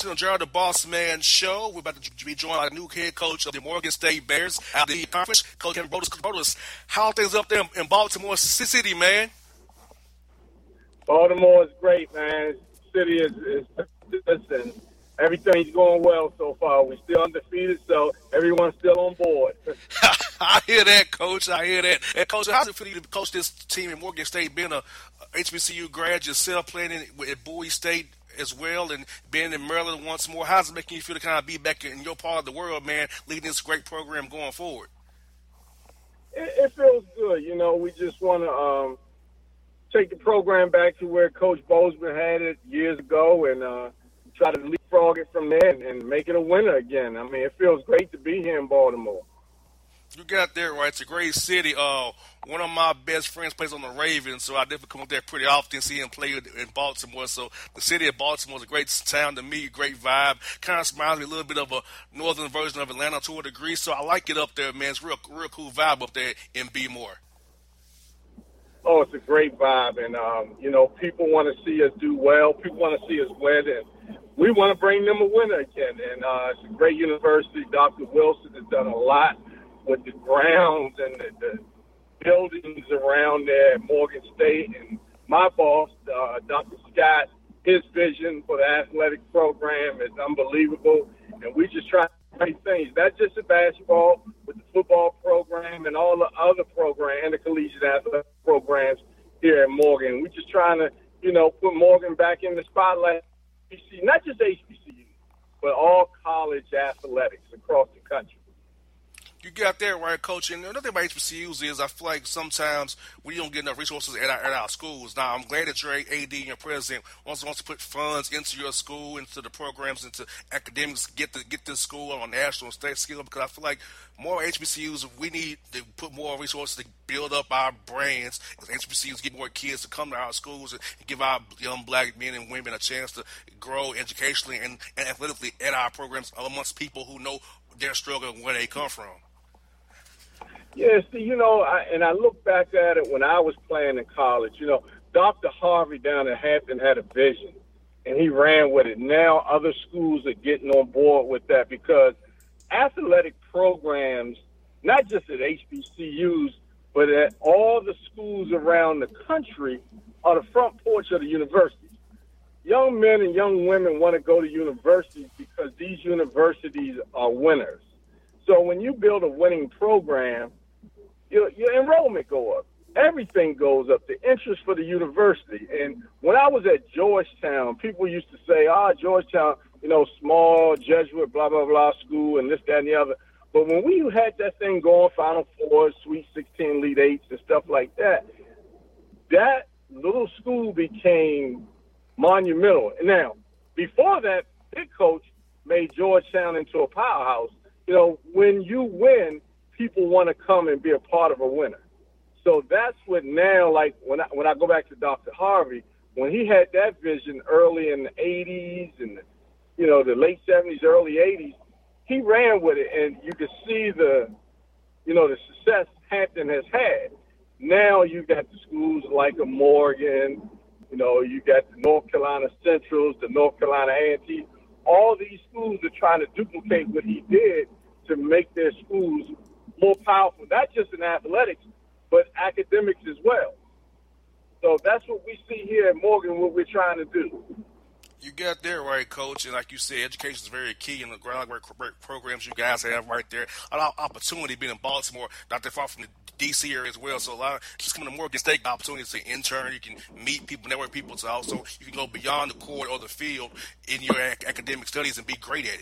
watching the Gerald the Boss Man show. We're about to be joined by the new head coach of the Morgan State Bears out of the conference, Coach Kevin Brothers. How are things up there in Baltimore City, man? Baltimore is great, man. City is listen, everything's going well so far. We're still undefeated, so everyone's still on board. I hear that, Coach. I hear that. And, Coach, how's it for you to coach this team in Morgan State, being a HBCU grad, yourself playing at Bowie State as well, and being in Maryland once more? How's it making you feel to kind of be back in your part of the world, man, leading this great program going forward? It feels good. You know, we just want to take the program back to where Coach Bozeman had it years ago and try to leapfrog it from there and make it a winner again. I mean, it feels great to be here in Baltimore. You got that right. It's a great city. One of my best friends plays on the Ravens, so I definitely come up there pretty often, see him play in Baltimore. So the city of Baltimore is a great town to me, great vibe. Kind of reminds me a little bit of a northern version of Atlanta to a degree. So I like it up there, man. It's real cool vibe up there in B-More. Oh, it's a great vibe, and, you know, people want to see us do well. People want to see us win, and we want to bring them a winner again. And it's a great university. Dr. Wilson has done a lot with the grounds and the buildings around there at Morgan State. And my boss, Dr. Scott, his vision for the athletic program is unbelievable, and we just try great things, not just in basketball, with the football program and all the other programs and the collegiate athletic programs here at Morgan. We're just trying to, you know, put Morgan back in the spotlight, not just HBCU, but all college athletics across the country. You got that right, Coach. And another thing about HBCUs is I feel like sometimes we don't get enough resources at our schools. Now, I'm glad that your AD and your president wants to put funds into your school, into the programs, into academics, get this school on a national and state scale, because I feel like more HBCUs, we need to put more resources to build up our brands. HBCUs get more kids to come to our schools and give our young black men and women a chance to grow educationally and athletically at our programs amongst people who know their struggle and where they come from. Yeah, see, you know, I look back at it when I was playing in college. You know, Dr. Harvey down at Hampton had a vision, and he ran with it. Now other schools are getting on board with that because athletic programs, not just at HBCUs, but at all the schools around the country, are the front porch of the universities. Young men and young women want to go to universities because these universities are winners. So when you build a winning program, your enrollment go up. Everything goes up, the interest for the university. And when I was at Georgetown, people used to say, Georgetown, you know, small, Jesuit, blah, blah, blah school, and this, that, and the other. But when we had that thing going, Final Fours, Sweet 16, Elite Eights, and stuff like that, that little school became monumental. Now, before that, big coach made Georgetown into a powerhouse. You know, when you win, people want to come and be a part of a winner. So that's what now, like when I go back to Dr. Harvey, when he had that vision early in the 80s and, you know, the late 70s, early 80s, he ran with it, and you could see the success Hampton has had. Now you got the schools like a Morgan, you know, you got the North Carolina Centrals, the North Carolina A&T. All these schools are trying to duplicate what he did to make their schools more powerful, not just in athletics, but academics as well. So that's what we see here at Morgan, what we're trying to do. You got that right, Coach. And like you said, education is very key in the groundwork programs you guys have right there. A lot of opportunity being in Baltimore, not that far from the D.C. area as well. So a lot of just coming to Morgan State opportunities to intern. You can meet people, network people. So also you can go beyond the court or the field in your academic studies and be great at it.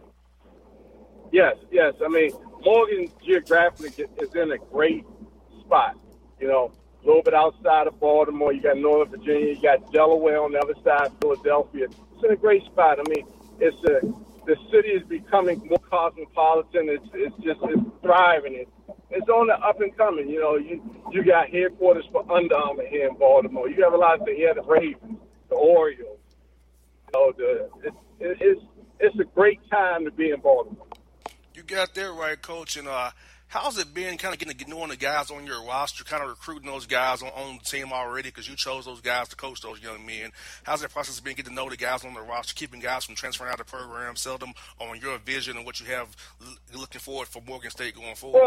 Yes. I mean, Morgan geographically is in a great spot. You know, a little bit outside of Baltimore. You got Northern Virginia. You got Delaware on the other side, Philadelphia. It's in a great spot. I mean, the city is becoming more cosmopolitan. It's thriving. It's on the up and coming. You know, you got headquarters for Under Armour here in Baltimore. You have a lot of things. You have the Ravens, the Orioles. You know, it's a great time to be in Baltimore. You got that right, Coach. And How's it been kind of getting to knowing the guys on your roster, kind of recruiting those guys on the team already because you chose those guys to coach those young men? How's that process been getting to know the guys on the roster, keeping guys from transferring out of the program, sell them on your vision and what you have looking forward for Morgan State going forward?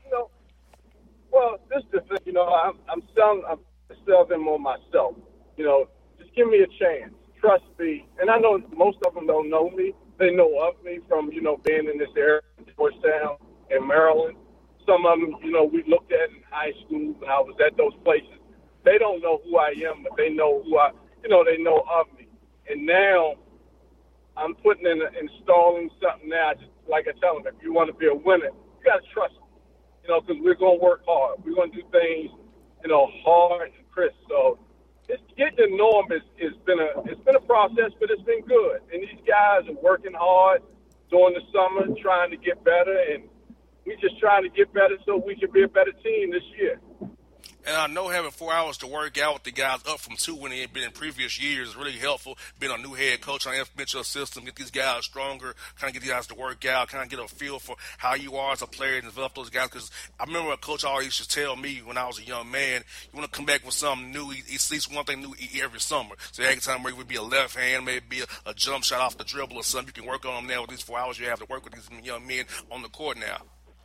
Well, this is the thing. I'm selling them on myself. Just give me a chance. Trust me. And I know most of them don't know me. They know of me from, being in this area, Georgetown and Maryland. Some of them, we looked at in high school when I was at those places. They don't know who I am, but they know they know of me. And now I'm installing something now. Just like I tell them, if you want to be a winner, you got to trust me. Because we're going to work hard. We're going to do things, hard and crisp. So it's getting to know them it's been a process, but it's been good. And these guys are working hard during the summer, trying to get better, and we just trying to get better so we can be a better team this year. And I know having 4 hours to work out with the guys up from 2 when they had been in previous years is really helpful. Being a new head coach on the Mitchell system, get these guys stronger, kind of get these guys to work out, kind of get a feel for how you are as a player and develop those guys. Because I remember a coach always used to tell me when I was a young man, you want to come back with something new. He sees one thing new every summer. So every time it would be a left hand, maybe a jump shot off the dribble or something. You can work on them now with these 4 hours you have to work with these young men on the court now.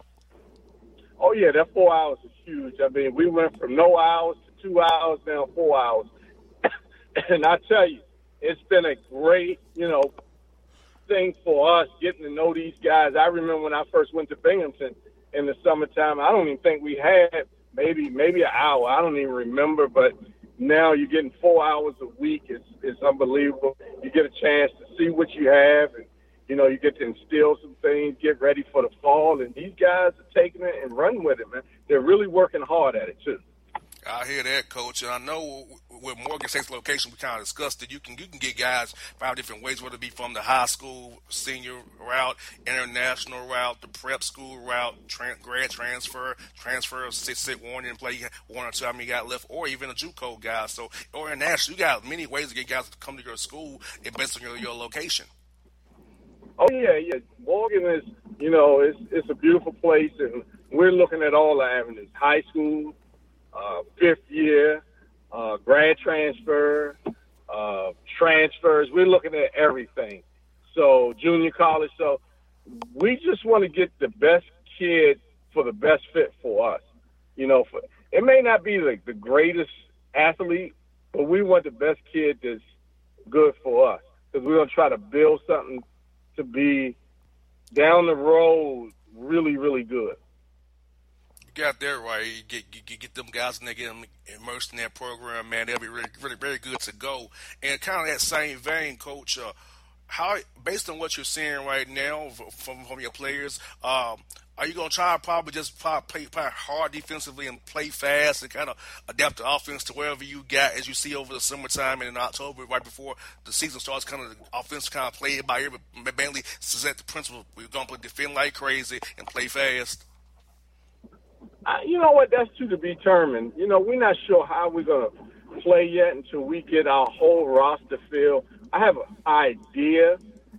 Oh, yeah, that 4 hours is huge. I mean, we went from no hours to 2 hours, now 4 hours. And I tell you, it's been a great, thing for us getting to know these guys. I remember when I first went to Binghamton in the summertime, I don't even think we had maybe an hour. I don't even remember, but now you're getting 4 hours a week. It's unbelievable. You get a chance to see what you have, and you get to instill some things, get ready for the fall, and these guys are taking it and running with it, man. They're really working hard at it, too. I hear that, Coach. And I know with Morgan State's location, we kind of discussed it. You can get guys 5 different ways, whether it be from the high school senior route, international route, the prep school route, grad transfer, sit one and play 1 or 2 how many you got left, or even a JUCO guy. So, or international, you got many ways to get guys to come to your school based on your location. Oh, yeah. Morgan is, it's a beautiful place, and we're looking at all the avenues. High school, 5th year, grad transfer, transfers. We're looking at everything. So junior college. So we just want to get the best kid for the best fit for us. It may not be the greatest athlete, but we want the best kid that's good for us because we're going to try to build something to be down the road really, really good. You got that right. You get them guys and they get them immersed in that program, man. They'll be really, really very good to go. And kind of that same vein, Coach, how based on what you're seeing right now from your players, are you going to try to probably just play hard defensively and play fast and kind of adapt the offense to wherever you got as you see over the summertime and in October right before the season starts, kind of the offense kind of play it by ear, but mainly set the principle we're going to defend like crazy and play fast? You know what? That's to be determined. We're not sure how we're going to play yet until we get our whole roster filled. I have an idea.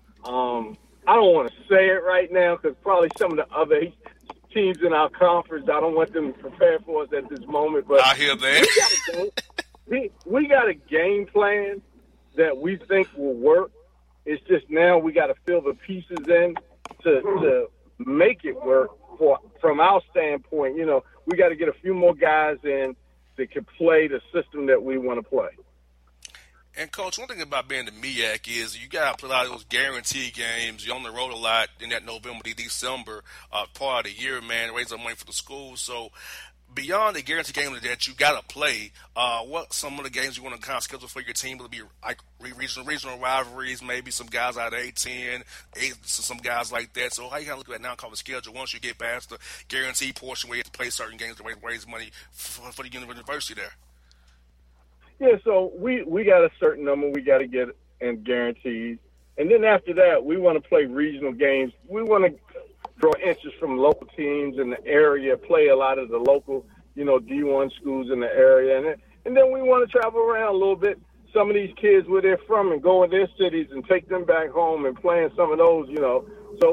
I don't want to say it right now because probably some of the other teams in our conference, I don't want them to prepare for us at this moment. But I hear that. We got a game plan that we think will work. It's just now we got to fill the pieces in to make it work. From our standpoint, we got to get a few more guys in that can play the system that we want to play. And, Coach, one thing about being the MEAC is you got to play a lot of those guarantee games. You're on the road a lot in that November to December part of the year, man, raise up money for the school. So beyond the guarantee games that you got to play, what some of the games you want to kind of schedule for your team? Will it be like regional rivalries, maybe some guys out of A-10, some guys like that? So how you kind of look at that non-conference schedule once you get past the guarantee portion where you have to play certain games to raise money for the university there? Yeah, so we got a certain number we got to get in guarantees. And then after that, we want to play regional games. We want to draw interest from local teams in the area, play a lot of the local, D1 schools in the area. And then we want to travel around a little bit, some of these kids where they're from and go in their cities and take them back home and play in some of those, So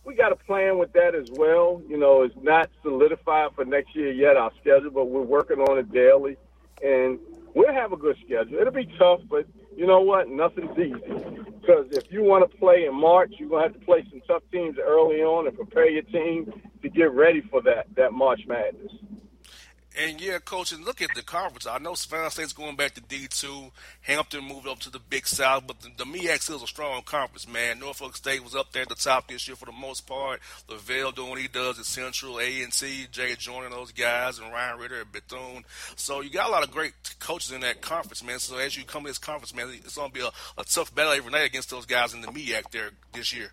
we got a plan with that as well. You know, it's not solidified for next year yet, our schedule, but we're working on it daily. And we'll have a good schedule. It'll be tough, but you know what? Nothing's easy. Because if you want to play in March, you're going to have to play some tough teams early on and prepare your team to get ready for that March Madness. And, yeah, Coach, and look at the conference. I know Savannah State's going back to D2. Hampton moved up to the Big South. But the MEAC still is a strong conference, man. Norfolk State was up there at the top this year for the most part. Lavelle doing what he does at Central, A&T, Jay Joyner, those guys, and Ryan Ritter at Bethune. So you got a lot of great coaches in that conference, man. So as you come to this conference, man, it's going to be a tough battle every night against those guys in the MEAC there this year.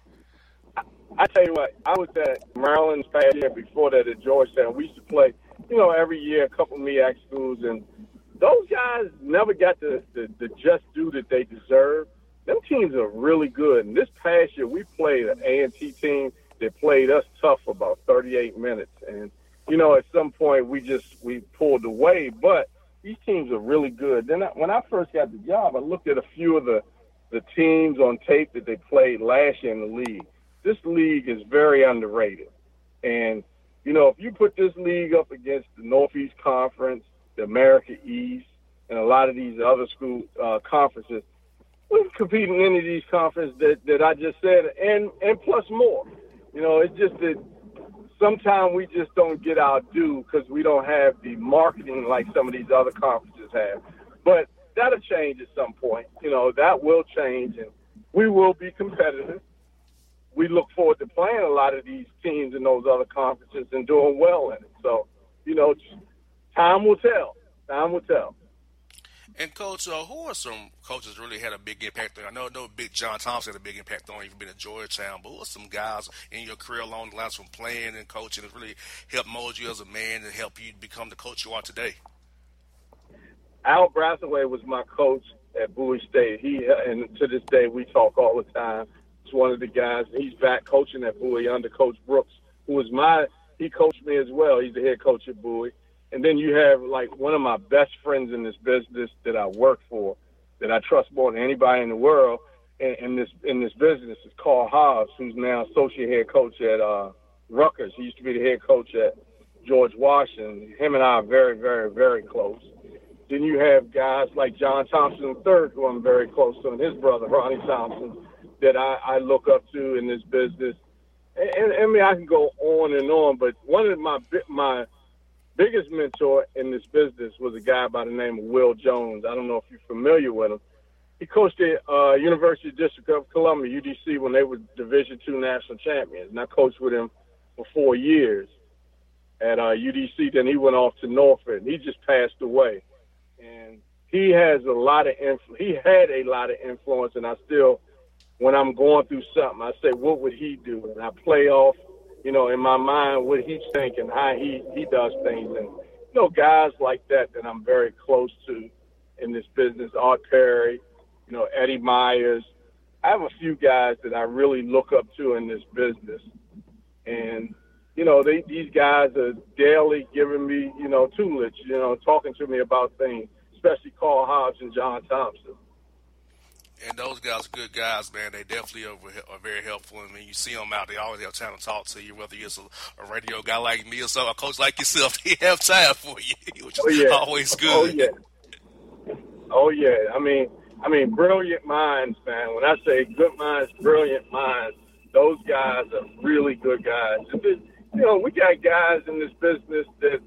I tell you what, I was at Maryland's past year before that at Georgetown. We used to play, you know, every year a couple of MEAC schools, and those guys never got the just due that they deserve. Them teams are really good. And this past year, we played an A&T team that played us tough for about 38 minutes. And, you know, at some point we pulled away, but these teams are really good. Then when I first got the job, I looked at a few of the teams on tape that they played last year in the league. This league is very underrated. And, you know, if you put this league up against the Northeast Conference, the America East, and a lot of these other school conferences, we can compete in any of these conferences that I just said, and plus more. You know, it's just that sometimes we just don't get our due because we don't have the marketing like some of these other conferences have. But that'll change at some point. You know, that will change, and we will be competitive. We look forward to playing a lot of these teams in those other conferences and doing well in it. So, you know, time will tell. Time will tell. And, Coach, who are some coaches that really had a big impact on you? I know Big John Thompson had a big impact on you. You've been at Georgetown, but who are some guys in your career along the lines from playing and coaching that really helped mold you as a man and help you become the coach you are today? Al Brathaway was my coach at Bowie State. And to this day, we talk all the time. He's one of the guys. He's back coaching at Bowie under Coach Brooks, who was he coached me as well. He's the head coach at Bowie. And then you have, like, one of my best friends in this business that I work for, that I trust more than anybody in the world in this business is Carl Hobbs, who's now associate head coach at Rutgers. He used to be the head coach at George Washington. Him and I are very, very, very close. Then you have guys like John Thompson III, who I'm very close to, and his brother, Ronnie Thompson, that I look up to in this business. And I mean, I can go on and on, but one of my biggest mentor in this business was a guy by the name of Will Jones. I don't know if you're familiar with him. He coached at University District of Columbia, UDC, when they were Division II national champions. And I coached with him for 4 years at UDC. Then he went off to Norfolk, and he just passed away. And he has a lot of he had a lot of influence, and I still, when I'm going through something, I say, what would he do? And I play off, you know, in my mind what he's thinking, how he does things. And, you know, guys like that I'm very close to in this business, Art Perry, you know, Eddie Myers. I have a few guys that I really look up to in this business. And, you know, these guys are daily giving me, you know, tutelage, you know, talking to me about things, especially Carl Hobbs and John Thompson. And those guys are good guys, man. They definitely are very helpful. And when you see them out, they always have time to talk to you, whether it's a radio guy like me or a coach like yourself. They have time for you, which is always good. Oh, yeah. Oh, yeah. I mean, brilliant minds, man. When I say good minds, brilliant minds, those guys are really good guys. You know, we got guys in this business that,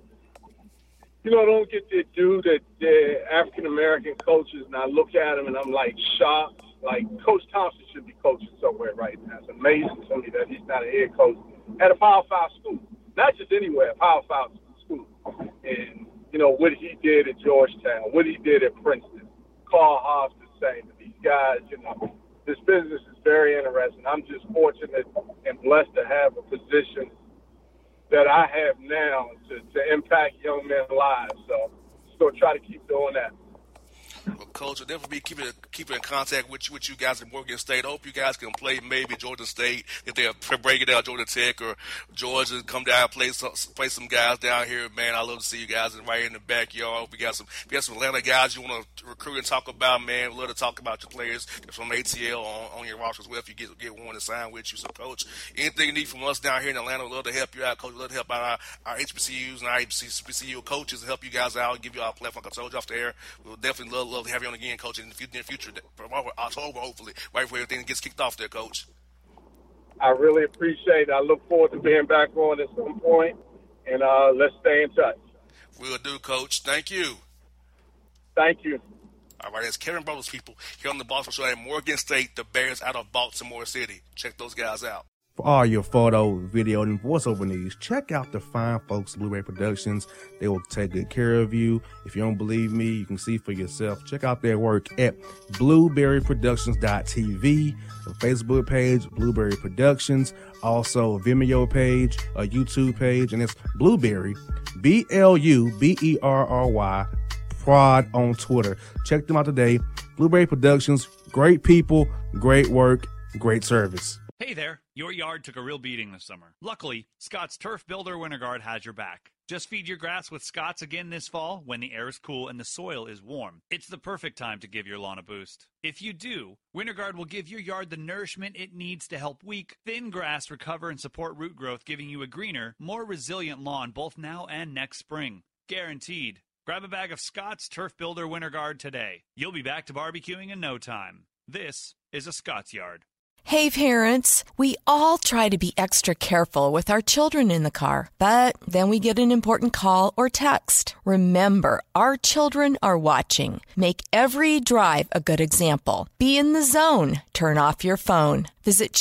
you know, don't get their due, that they're African-American coaches, and I look at them and I'm like shocked. Like, Coach Thompson should be coaching somewhere right now. It's amazing to me that he's not a head coach at a Power 5 school. Not just anywhere, a Power 5 school. And, you know, what he did at Georgetown, what he did at Princeton, Carl Hobbs the same. These guys, you know, this business is very interesting. I'm just fortunate and blessed to have a position that I have now to impact young men's lives. So just going to try to keep doing that. Well, Coach, I'll definitely be keeping in contact with you guys at Morgan State. I hope you guys can play maybe Georgia State if they're breaking down Georgia Tech or Georgia. Come down and play some guys down here, man. I love to see you guys right in the backyard. We got some Atlanta guys you want to recruit and talk about, man. We love to talk about your players from ATL on your roster as well if you get one to sign with you. So, Coach, anything you need from us down here in Atlanta, we'd love to help you out, Coach. We'd love to help out our HBCUs and our HBCU coaches and help you guys out and give you our platform. Like I told you off the air, we'll definitely love to have you on again, Coach, in the future, October, hopefully, right before everything gets kicked off there, Coach. I really appreciate it. I look forward to being back on at some point, and let's stay in touch. We'll do, Coach. Thank you. Thank you. All right, it's Kevin Brothers, people, here on the Baltimore Show at Morgan State, the Bears out of Baltimore City. Check those guys out. For all your photo, video, and voiceover needs, check out the fine folks at Blueberry Productions. They will take good care of you. If you don't believe me, you can see for yourself. Check out their work at blueberryproductions.tv, the Facebook page, Blueberry Productions, also a Vimeo page, a YouTube page, and it's Blueberry, BLUBERRY, Prod on Twitter. Check them out today. Blueberry Productions, great people, great work, great service. Hey there, your yard took a real beating this summer. Luckily, Scott's Turf Builder WinterGuard has your back. Just feed your grass with Scott's again this fall when the air is cool and the soil is warm. It's the perfect time to give your lawn a boost. If you do, WinterGuard will give your yard the nourishment it needs to help weak, thin grass recover and support root growth, giving you a greener, more resilient lawn both now and next spring. Guaranteed. Grab a bag of Scott's Turf Builder WinterGuard today. You'll be back to barbecuing in no time. This is a Scott's Yard. Hey parents, we all try to be extra careful with our children in the car, but then we get an important call or text. Remember, our children are watching. Make every drive a good example. Be in the zone. Turn off your phone. Visit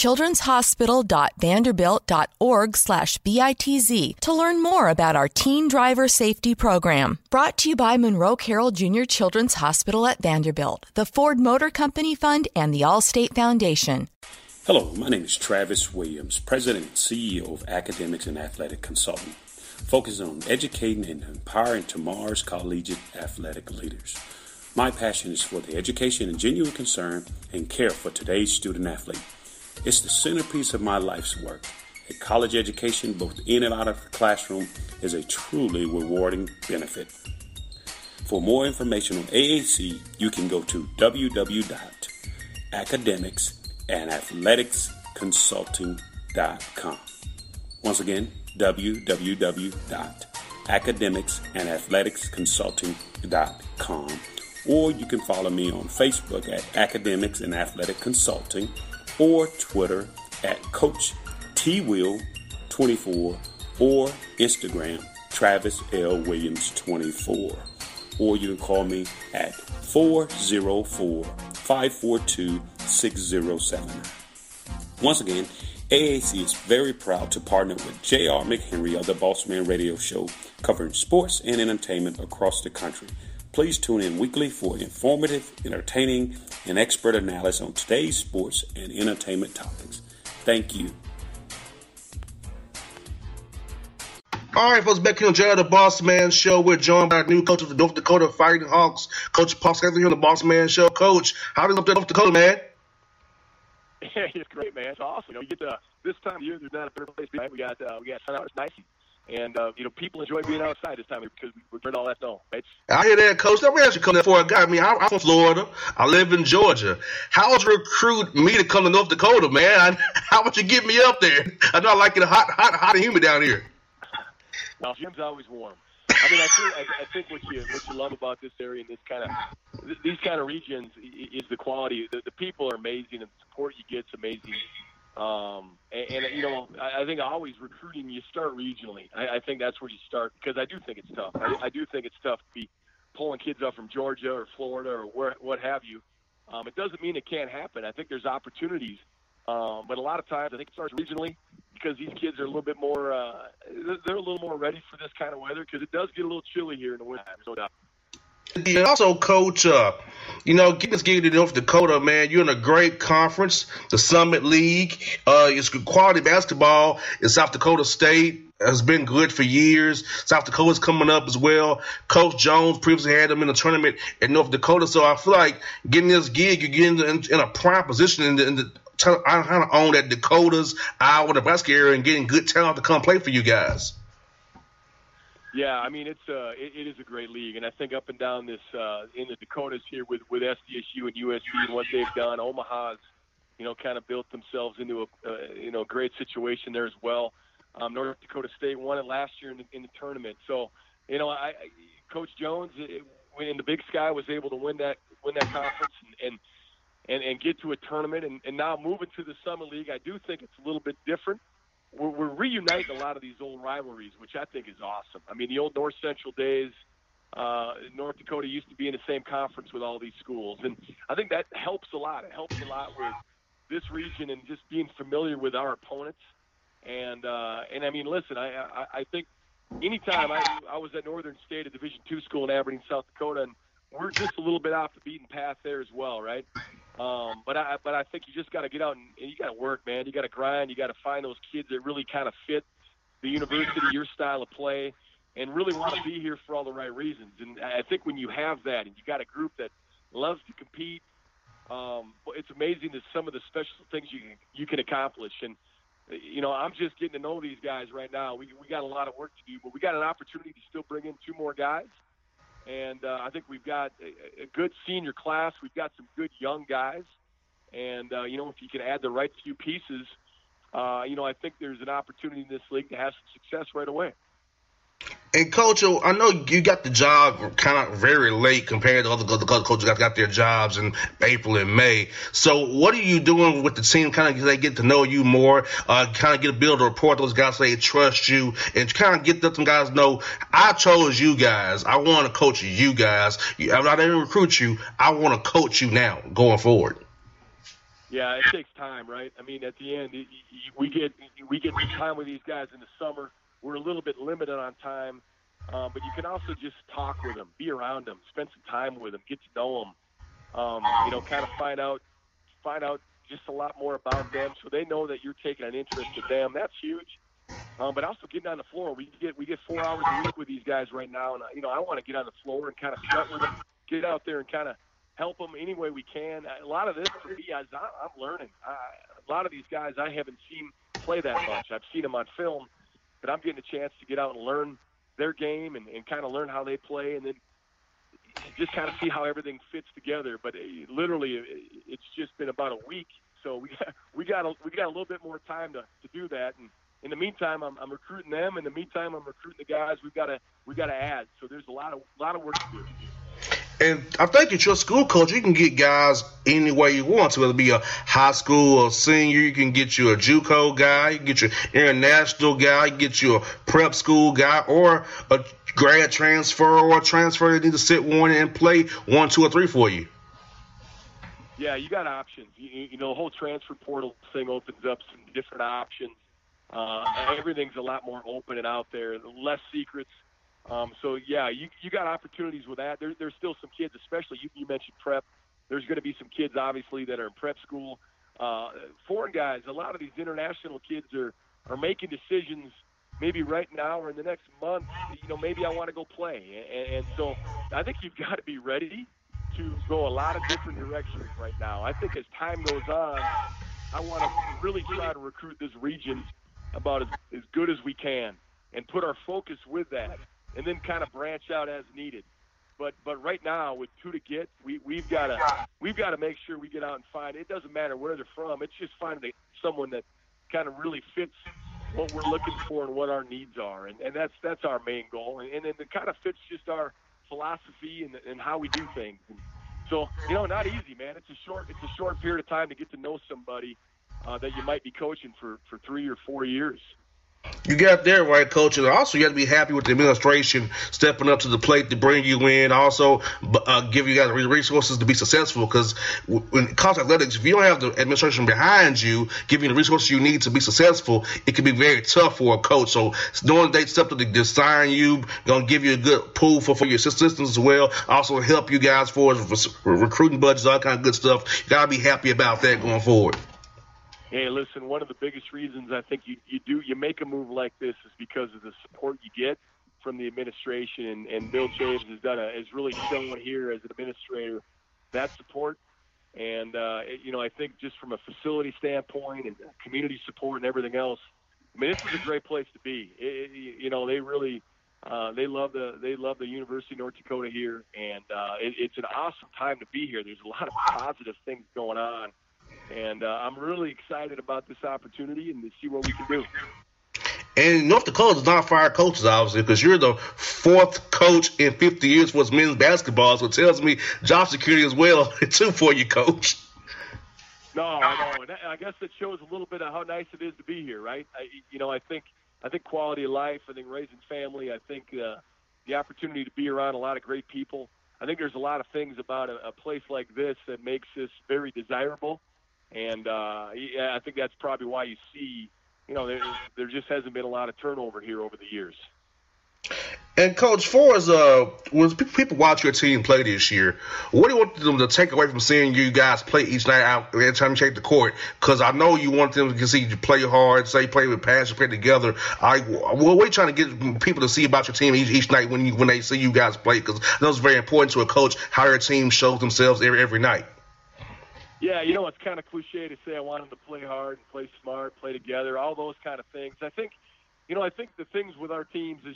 childrenshospital.vanderbilt.org/BITZ to learn more about our Teen Driver Safety Program. Brought to you by Monroe Carroll Jr. Children's Hospital at Vanderbilt, the Ford Motor Company Fund, and the Allstate Foundation. Hello, my name is Travis Williams, President and CEO of Academics and Athletic Consulting, focusing on educating and empowering tomorrow's collegiate athletic leaders. My passion is for the education and genuine concern and care for today's student athlete. It's the centerpiece of my life's work. A college education, both in and out of the classroom, is a truly rewarding benefit. For more information on AAC, you can go to www.academicsandathleticsconsulting.com. Once again, www.academicsandathleticsconsulting.com. Or you can follow me on Facebook at Academics and Athletic Consulting, or Twitter at Coach TWill24, or Instagram Travis L. Williams 24. Or you can call me at 404-542-6079. Once again, AAC is very proud to partner with J.R. McHenry of the Boss Man Radio Show, covering sports and entertainment across the country. Please tune in weekly for informative, entertaining, and expert analysis on today's sports and entertainment topics. Thank you. All right, folks, back here on J.R. the Boss Man Show. We're joined by our new coach of the North Dakota Fighting Hawks, Coach Paul Scanlon here on the Boss Man Show. Coach, how do you love North Dakota, man? Yeah, it's great, man. It's awesome. You get this time of year, there's not a better place to be. We got sun out. It's nice. And, people enjoy being outside this time because we're turning all that snow. Right? I hear that, Coach. Let me ask you, Coach, before I got me. I'm from Florida. I live in Georgia. How would you recruit me to come to North Dakota, man? How would you get me up there? I know I like it hot and humid down here. Well, Jim's always warm. I mean, I think what you love about this area and these kind of regions is the quality. The people are amazing, and the support you get is amazing. I think always recruiting, you start regionally. I think that's where you start, because I do think it's tough. I do think it's tough to be pulling kids up from Georgia or Florida or what have you. It doesn't mean it can't happen. I think there's opportunities, but a lot of times I think it starts regionally, because these kids are a little bit more they're a little more ready for this kind of weather, because it does get a little chilly here in the winter, no doubt. And also, Coach, getting us getting to North Dakota, man, you're in a great conference, the Summit League. It's quality basketball in South Dakota State. Has been good for years. South Dakota's coming up as well. Coach Jones previously had them in a tournament in North Dakota, so I feel like getting this gig, you're getting in a prime position I kind of own that Dakotas, Iowa, Nebraska area, and getting good talent to come play for you guys. Yeah, I mean it is a great league, and I think up and down this in the Dakotas here with SDSU and USC and what they've done, Omaha's kind of built themselves into a great situation there as well. North Dakota State won it last year in the tournament, so Coach Jones in the Big Sky was able to win that conference and get to a tournament, and now moving to the Summit League, I do think it's a little bit different. We're reuniting a lot of these old rivalries, which I think is awesome. I mean, the old North Central days, North Dakota used to be in the same conference with all these schools, and I think that helps a lot. It helps a lot with this region and just being familiar with our opponents. And I mean, listen, I think anytime I was at Northern State, a Division II school in Aberdeen, South Dakota, and we're just a little bit off the beaten path there as well, right? But I think you just got to get out and you got to work, man. You got to grind. You got to find those kids that really kind of fit the university, your style of play, and really want to be here for all the right reasons. And I think when you have that, and you got a group that loves to compete, it's amazing that some of the special things you can accomplish. And I'm just getting to know these guys right now. We got a lot of work to do, but we got an opportunity to still bring in 2 more guys. And I think we've got a good senior class. We've got some good young guys. And, if you can add the right few pieces, I think there's an opportunity in this league to have some success right away. And, Coach, I know you got the job kind of very late compared to other coaches got their jobs in April and May. So what are you doing with the team kind of they get to know you more, kind of build a rapport with those guys so they trust you, and kind of get them guys know, I chose you guys. I want to coach you guys. I didn't recruit you. I want to coach you now going forward. Yeah, it takes time, right? I mean, at the end, we get some time with these guys in the summer. We're a little bit limited on time, but you can also just talk with them, be around them, spend some time with them, get to know them, kind of find out just a lot more about them so they know that you're taking an interest in them. That's huge. But also getting on the floor. We get 4 hours a week with these guys right now, and I want to get on the floor and kind of sweat with them, get out there and kind of help them any way we can. A lot of this for me, I'm learning. A lot of these guys I haven't seen play that much. I've seen them on film. But I'm getting a chance to get out and learn their game and kind of learn how they play, and then just kind of see how everything fits together. But literally, it's just been about a week, so we got a little bit more time to do that. And in the meantime, I'm recruiting them. In the meantime, I'm recruiting the guys we got to add. So there's a lot of work to do. And I think at your school, Coach, you can get guys any way you want to, whether it be a high school or senior. You can get you a JUCO guy, you can get you an international guy, you can get you a prep school guy, or a grad transfer or a transfer that need to sit one and play 1, 2, or 3 for you. Yeah, you got options. The whole transfer portal thing opens up some different options. Everything's a lot more open and out there, less secrets. So, yeah, you got opportunities with that. There's still some kids, especially you mentioned prep. There's going to be some kids, obviously, that are in prep school. Foreign guys, a lot of these international kids are making decisions maybe right now or in the next month. Maybe I want to go play. And so I think you've got to be ready to go a lot of different directions right now. I think as time goes on, I want to really try to recruit this region about as good as we can and put our focus with that, and then kind of branch out as needed. But right now, with 2 to get, we've got to make sure we get out and find. It doesn't matter where they're from. It's just finding someone that kind of really fits what we're looking for and what our needs are, and that's our main goal. And it kind of fits just our philosophy and how we do things. And so not easy, man. It's a short period of time to get to know somebody that you might be coaching for 3 or 4 years. You got there right, Coach, and also you have to be happy with the administration stepping up to the plate to bring you in. Also, give you guys the resources to be successful. Because in college athletics, if you don't have the administration behind you, giving you the resources you need to be successful, it can be very tough for a coach. So, knowing they stepped up to sign you, going to give you a good pool for your assistants as well. Also, help you guys for recruiting budgets, all kind of good stuff. You got to be happy about that going forward. Hey, listen, one of the biggest reasons I think you make a move like this is because of the support you get from the administration, and Bill James has really shown here as an administrator that support. And I think just from a facility standpoint and community support and everything else, I mean, this is a great place to be. They really they love the University of North Dakota here, and it's an awesome time to be here. There's a lot of positive things going on. And I'm really excited about this opportunity and to see what we can do. And North Dakota does not fire coaches, obviously, because you're the fourth coach in 50 years for men's basketball. So it tells me job security as well, too, for you, Coach. No, I know. And I guess it shows a little bit of how nice it is to be here, right? I think quality of life, I think raising family, I think the opportunity to be around a lot of great people. I think there's a lot of things about a place like this that makes this very desirable. And I think that's probably why you see, there just hasn't been a lot of turnover here over the years. And Coach, for as when people watch your team play this year, what do you want them to take away from seeing you guys play each night out every time you take the court? Because I know you want them to see you play hard, say play with passion, play together. What are you trying to get people to see about your team each night when they see you guys play? Because I know it's very important to a coach how your team shows themselves every night. Yeah, it's kind of cliche to say I want them to play hard and play smart, play together, all those kind of things. I think the things with our teams is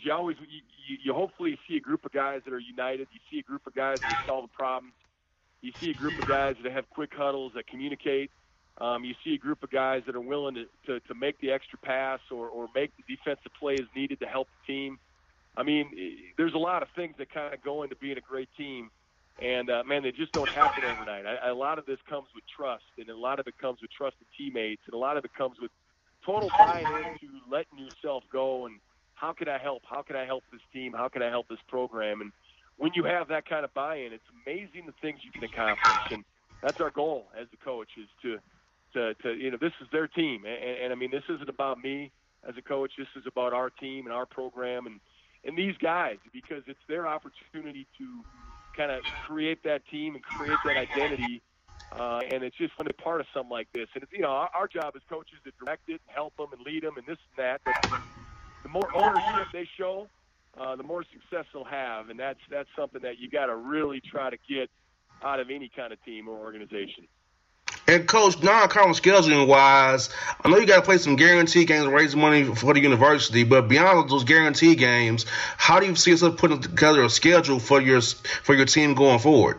you hopefully see a group of guys that are united. You see a group of guys that solve the problems. You see a group of guys that have quick huddles that communicate. You see a group of guys that are willing to make the extra pass or make the defensive plays needed to help the team. I mean, there's a lot of things that kind of go into being a great team. And, they just don't happen overnight. A lot of this comes with trust, and a lot of it comes with trusted teammates, and a lot of it comes with total buy-in into letting yourself go and how can I help? How can I help this team? How can I help this program? And when you have that kind of buy-in, it's amazing the things you can accomplish. And that's our goal as a coach is to this is their team. And I mean, this isn't about me as a coach. This is about our team and our program and these guys, because it's their opportunity to kind of create that team and create that identity, and it's just fun to be part of something like this. And it's, our job as coaches to direct it and help them and lead them and this and that. But the more ownership they show, the more success they'll have, and that's something that you got to really try to get out of any kind of team or organization. And Coach, non-conference scheduling wise, I know you got to play some guarantee games and raise money for the university, but beyond those guarantee games, how do you see yourself putting together a schedule for your team going forward?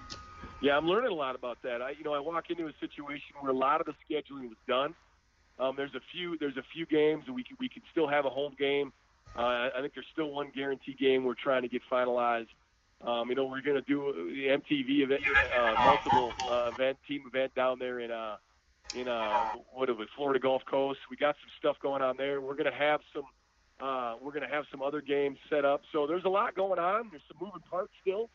Yeah, I'm learning a lot about that. I walk into a situation where a lot of the scheduling was done. There's a few games that we can still have a home game. I think there's still one guarantee game we're trying to get finalized. We're going to do the MTV event, multiple team event down there in Florida Gulf Coast. We got some stuff going on there. We're going to have some other games set up. So there's a lot going on. There's some moving parts still,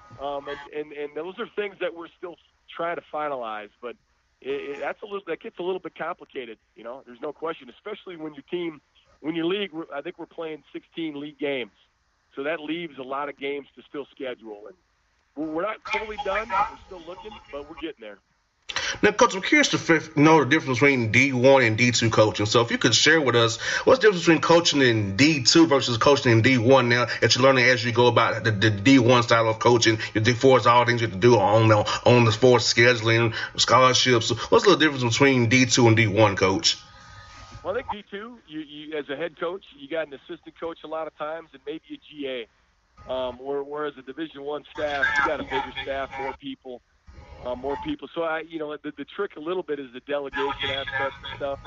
and those are things that we're still trying to finalize. But that gets a little bit complicated. There's no question, especially when your league. I think we're playing 16 league games. So that leaves a lot of games to still schedule. And we're not totally done. We're still looking, but we're getting there. Now, Coach, I'm curious to know the difference between D1 and D2 coaching. So if you could share with us, what's the difference between coaching in D2 versus coaching in D1 now that you're learning as you go about the D1 style of coaching? Your D4 is all things you have to do on the sports scheduling, scholarships. So what's the difference between D2 and D1, Coach? Well, I think D2, you as a head coach, you got an assistant coach a lot of times and maybe a GA. Whereas a Division I staff, you got a bigger staff, more people. So the trick a little bit is the delegation aspect of stuff,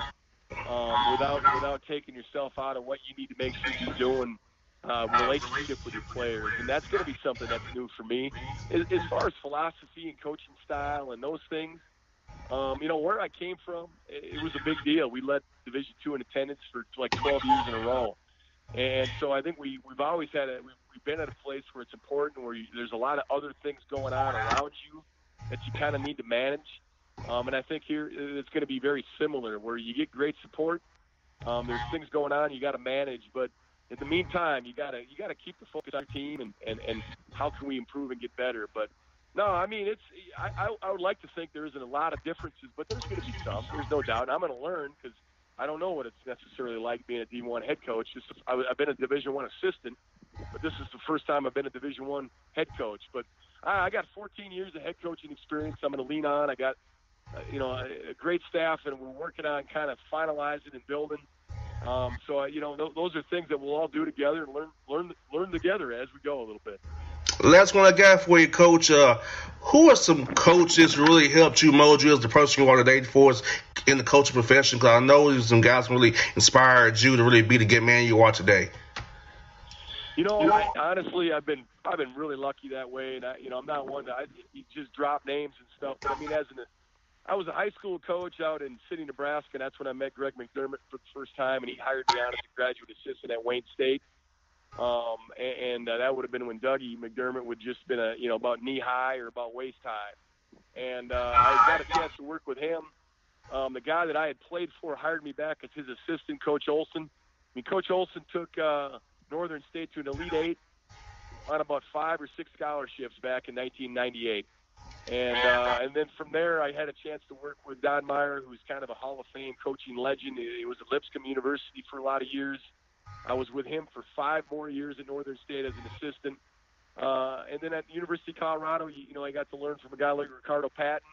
without taking yourself out of what you need to make sure you're doing, relationship with your players, and that's going to be something that's new for me. As far as philosophy and coaching style and those things, Where I came from, it was a big deal. We led Division II in attendance for like 12 years in a row. And so I think we've always we've been at a place where it's important, where there's a lot of other things going on around you that you kind of need to manage. And I think here it's going to be very similar, where you get great support. There's things going on you got to manage, but in the meantime, you got to keep the focus on your team and how can we improve and get better. But no, I mean, I would like to think there isn't a lot of differences, but there's going to be some. There's no doubt. And I'm going to learn, because I don't know what it's necessarily like being a D1 head coach. I've been a Division I assistant, but this is the first time I've been a Division I head coach. But I got 14 years of head coaching experience I'm going to lean on. I got a great staff, and we're working on kind of finalizing and building. Those are things that we'll all do together and learn together as we go a little bit. Last one I got for you, Coach. Who are some coaches who really helped you mold you as the person you are today for us in the coaching profession? Because I know there's some guys who really inspired you to really be the good man you are today. Honestly, I've been really lucky that way, and I'm not one to just drop names and stuff. But I mean, I was a high school coach out in City, Nebraska, and that's when I met Greg McDermott for the first time, and he hired me on as a graduate assistant at Wayne State. That would have been when Dougie McDermott would just been about knee high or about waist high. And I got a chance to work with him. The guy that I had played for hired me back as his assistant, Coach Olson. I mean, Coach Olson took Northern State to an Elite Eight on about 5 or 6 scholarships back in 1998. And then from there, I had a chance to work with Don Meyer, who's kind of a Hall of Fame coaching legend. He was at Lipscomb University for a lot of years. I was with him for 5 more years at Northern State as an assistant. And then at the University of Colorado, I got to learn from a guy like Ricardo Patton.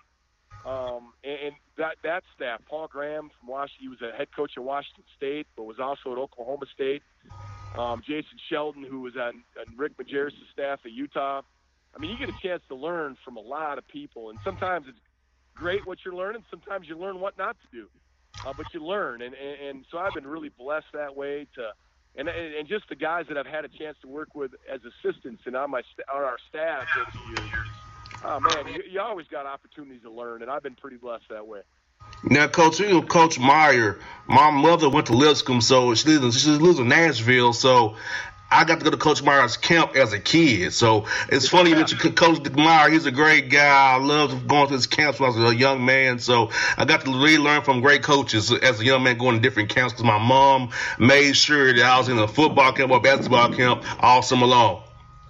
And that staff, Paul Graham from Washington, he was a head coach at Washington State, but was also at Oklahoma State. Jason Sheldon, who was on Rick Majerus' staff at Utah. I mean, you get a chance to learn from a lot of people, and sometimes it's great what you're learning. Sometimes you learn what not to do, but you learn. And so I've been really blessed that way and just the guys that I've had a chance to work with as assistants and on our staff over the years. Oh man, you always got opportunities to learn, and I've been pretty blessed that way. Now, Coach, Coach Meyer, my mother went to Lipscomb, so she lives in Nashville, so I got to go to Coach Meyer's camp as a kid. So it's funny you mentioned Coach Meyer. He's a great guy. I loved going to his camps when I was a young man. So I got to really learn from great coaches as a young man going to different camps, because my mom made sure that I was in a football camp or basketball camp all summer long.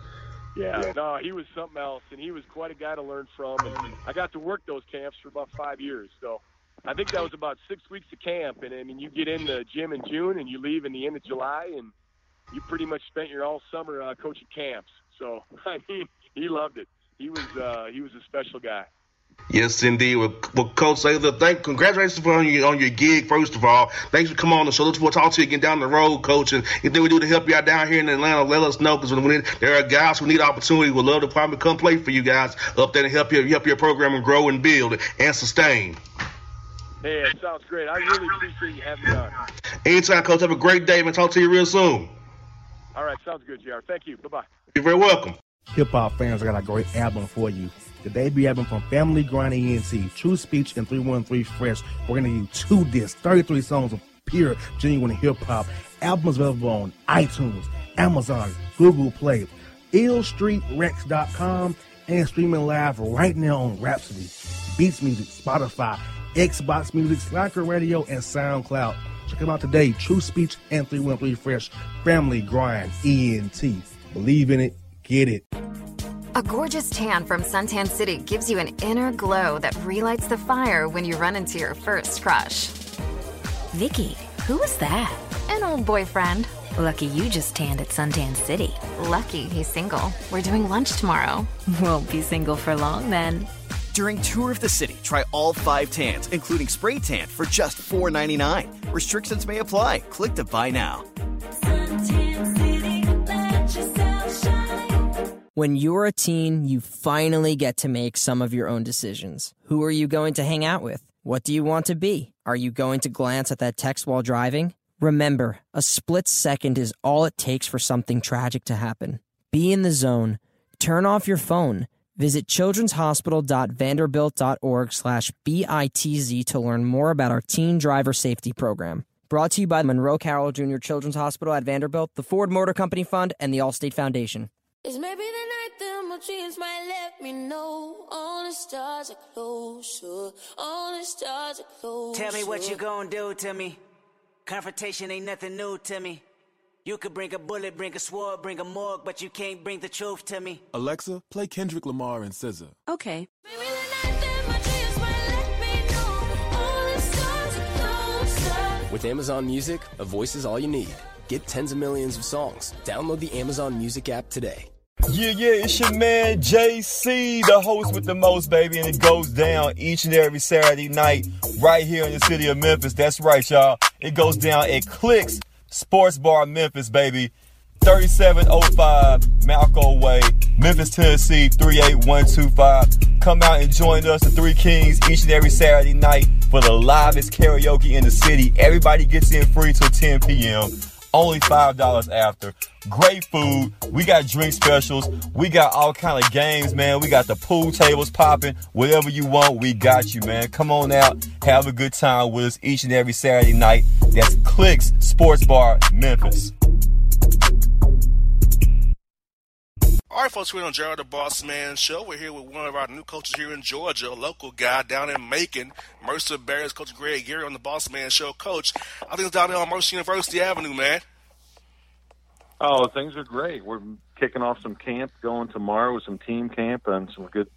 Yeah, no, he was something else, and he was quite a guy to learn from. And I got to work those camps for about 5 years. So I think that was about 6 weeks of camp. And, I mean, you get in the gym in June and you leave in the end of July, and you pretty much spent your all summer coaching camps. So, I mean, he loved it. He was a special guy. Yes, indeed. Well, Coach Sather, congratulations on your gig, first of all. Thanks for coming on the show. Look forward to talk to you again down the road, Coach. And anything we do to help you out down here in Atlanta, let us know, because when there are guys who need opportunity, we'd love to probably come play for you guys up there and help your program and grow and build and sustain. Hey, it sounds great. I really appreciate you having me on. Anytime, Coach. Have a great day, man. Talk to you real soon. All right, sounds good, JR. Thank you. Bye-bye. You're very welcome. Hip-hop fans, I got a great album for you. The debut album from Family Grind ENT, True Speech and 313 Fresh. We're going to give you 2 discs, 33 songs of pure, genuine hip-hop. Albums available on iTunes, Amazon, Google Play, illstreetrex.com, and streaming live right now on Rhapsody, Beats Music, Spotify, Xbox Music, Slacker Radio, and SoundCloud. Check them out today. True Speech and 313 Fresh. Family Grind ENT. Believe in it. Get it. A gorgeous tan from Suntan City gives you an inner glow that relights the fire when you run into your first crush. Vicky, who was that? An old boyfriend. Lucky you just tanned at Suntan City. Lucky he's single. We're doing lunch tomorrow. Won't be single for long then. During Tour of the City, try all 5 tans, including spray tan, for just $4.99. Restrictions may apply. Click to buy now. When you're a teen, you finally get to make some of your own decisions. Who are you going to hang out with? What do you want to be? Are you going to glance at that text while driving? Remember, a split second is all it takes for something tragic to happen. Be in the zone. Turn off your phone. Visit childrenshospital.vanderbilt.org/BITZ to learn more about our teen driver safety program. Brought to you by Monroe Carroll Jr. Children's Hospital at Vanderbilt, the Ford Motor Company Fund, and the Allstate Foundation. It's maybe the night that my dreams might let me know. All the stars are closer. All the stars are closer. Tell me what you gonna do to me. Confrontation ain't nothing new to me. You could bring a bullet, bring a sword, bring a morgue, but you can't bring the truth to me. Alexa, play Kendrick Lamar and SZA. Okay. Maybe the night that my dreams might let me know. All the stars are closer. With Amazon Music, a voice is all you need. Get tens of millions of songs. Download the Amazon Music app today. Yeah, it's your man JC, the host with the most, baby, and it goes down each and every Saturday night right here in the city of Memphis. That's right, y'all. It goes down at Clicks Sports Bar Memphis, baby. 3705 Malco Way, Memphis, Tennessee, 38125. Come out and join us, the Three Kings, each and every Saturday night for the livest karaoke in the city. Everybody gets in free till 10 p.m. Only $5 after. Great food. We got drink specials. We got all kind of games, man. We got the pool tables popping. Whatever you want, we got you, man. Come on out. Have a good time with us each and every Saturday night. That's Clicks Sports Bar, Memphis. All right, folks, we're on Gerald the Boss Man Show. We're here with one of our new coaches here in Georgia, a local guy down in Macon, Mercer Bears, Coach Greg Gary on the Boss Man Show. Coach, I think it's down there on Mercer University Avenue, man. Oh, things are great. We're kicking off some camp going tomorrow with some team camp and some good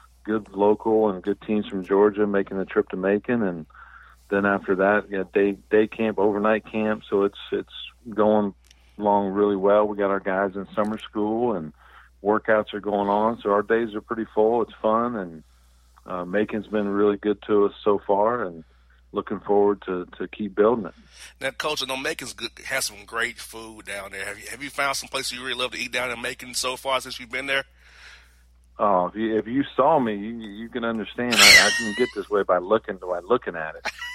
local and good teams from Georgia making the trip to Macon. And then after that, day camp, overnight camp. So it's going along really well. We got our guys in summer school and workouts are going on, so our days are pretty full. It's fun, and Macon's been really good to us so far, and looking forward to keep building it. Now, Coach, I know Macon's has some great food down there. Have you found some places you really love to eat down in Macon so far since you've been there? Oh, if you saw me, you can understand. I didn't get this way by looking at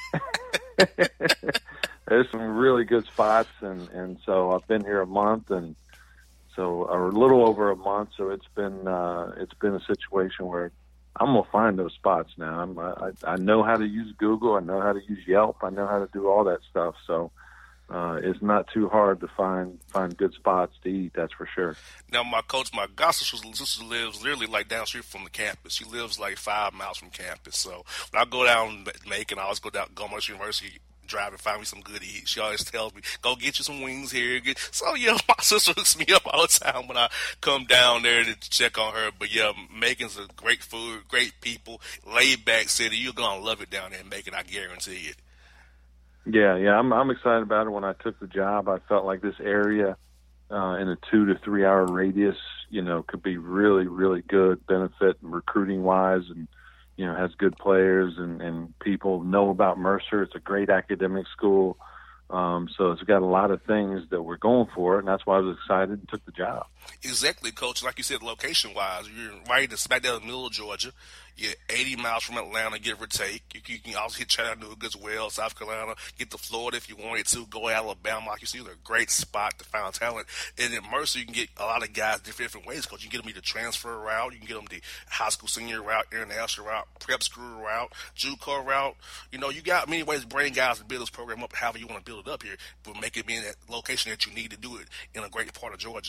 it. There's some really good spots, and so I've been here a month, and so or a little over a month. So it's been a situation where I'm gonna find those spots now. I know how to use Google. I know how to use Yelp. I know how to do all that stuff. So it's not too hard to find good spots to eat. That's for sure. Now, my godsister lives literally like down the street from the campus. She lives like 5 miles from campus. So when I go down Macon, I always go down Mercer University. Drive and find me some good to eat. She always tells me, go get you some wings here. So, my sister hooks me up all the time when I come down there to check on her. But, Macon's a great food, great people, laid-back city. You're going to love it down there in Macon, I guarantee it. Yeah, I'm excited about it. When I took the job, I felt like this area in a 2 to 3 hour radius, could be really, really good benefit recruiting-wise and, has good players and people know about Mercer. It's a great academic school. So it's got a lot of things that we're going for, and that's why I was excited and took the job. Exactly, Coach. Like you said, location-wise, you're right in the smack down in the middle of Georgia. You're 80 miles from Atlanta, give or take. You can also hit Chattanooga as well, South Carolina, get to Florida if you wanted to, go to Alabama. Like you see, they're a great spot to find talent. And in Mercer, you can get a lot of guys different ways, Coach. You can get them either transfer route, you can get them the high school senior route, international route, prep school route, JUCO route. You got many ways to bring guys to build this program up however you want to build it up here, but make it be in that location that you need to do it in a great part of Georgia.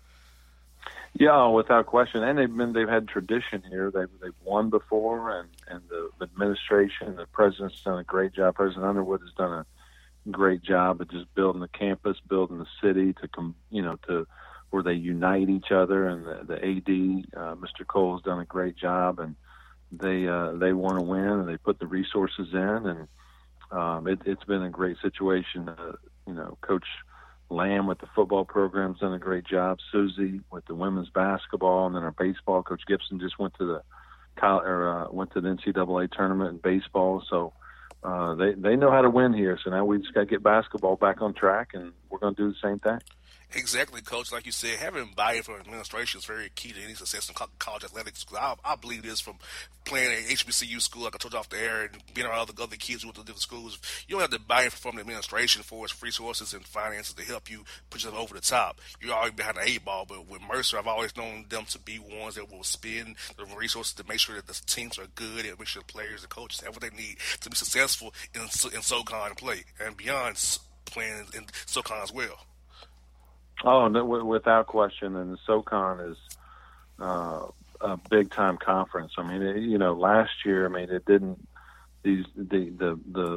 Yeah, without question, and they've had tradition here. They've won before, and the administration, the president's done a great job. President Underwood has done a great job of just building the campus, building the city to where they unite each other. And the AD, Mr. Cole, has done a great job, and they want to win, and they put the resources in, and it's been a great situation. Coach Lamb with the football program's done a great job. Susie with the women's basketball, and then our baseball coach Gibson just went to the NCAA tournament in baseball. So they know how to win here. So now we just got to get basketball back on track, and we're going to do the same thing. Exactly, Coach. Like you said, having buy-in from administration is very key to any success in college athletics. I believe this from playing at HBCU school, like I told you off the air, and being around other kids who went to different schools. You don't have to buy-in from the administration for its resources and finances to help you put yourself over the top. You're already behind the 8 ball, but with Mercer, I've always known them to be ones that will spend the resources to make sure that the teams are good and make sure the players and coaches have what they need to be successful in SoCon play and beyond playing in SoCon as well. Oh, no, without question, and the SoCon is a big time conference. I mean, last year, it didn't the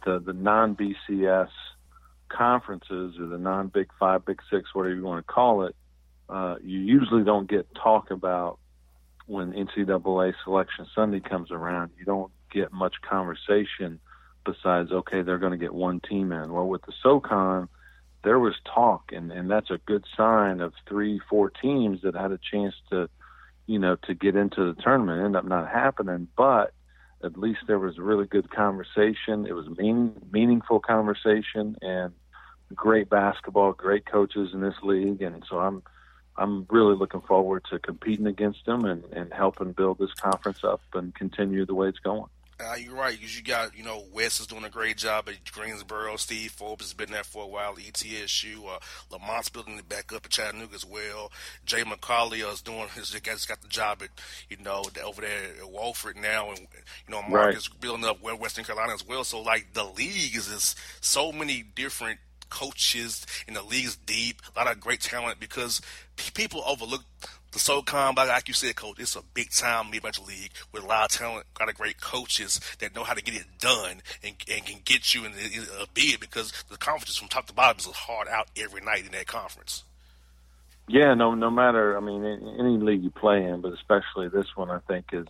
non-BCS conferences or the non-Big 5, Big 6, whatever you want to call it. You usually don't get talk about when NCAA Selection Sunday comes around. You don't get much conversation besides, okay, they're going to get one team in. Well, with the SoCon, there was talk, and that's a good sign of 3-4 teams that had a chance to get into the tournament. It ended up not happening, but at least there was a really good conversation. It was meaningful conversation, and great basketball, great coaches in this league, and so I'm really looking forward to competing against them and helping build this conference up and continue the way it's going. You're right, because you got, Wes is doing a great job at Greensboro. Steve Forbes has been there for a while at ETSU. Lamont's building it back up at Chattanooga as well. Jay McCauley is doing got the job at, over there at Wofford now. And, Mark is building up Western Carolina as well. So, the league is just so many different coaches, and the league's deep, a lot of great talent, because people overlook the SoCon, but like you said, Coach, it's a big-time mid-major league with a lot of talent, a lot of great coaches that know how to get it done and can get you in a bid, because the conferences from top to bottom is hard out every night in that conference. Yeah, no matter, any league you play in, but especially this one, I think is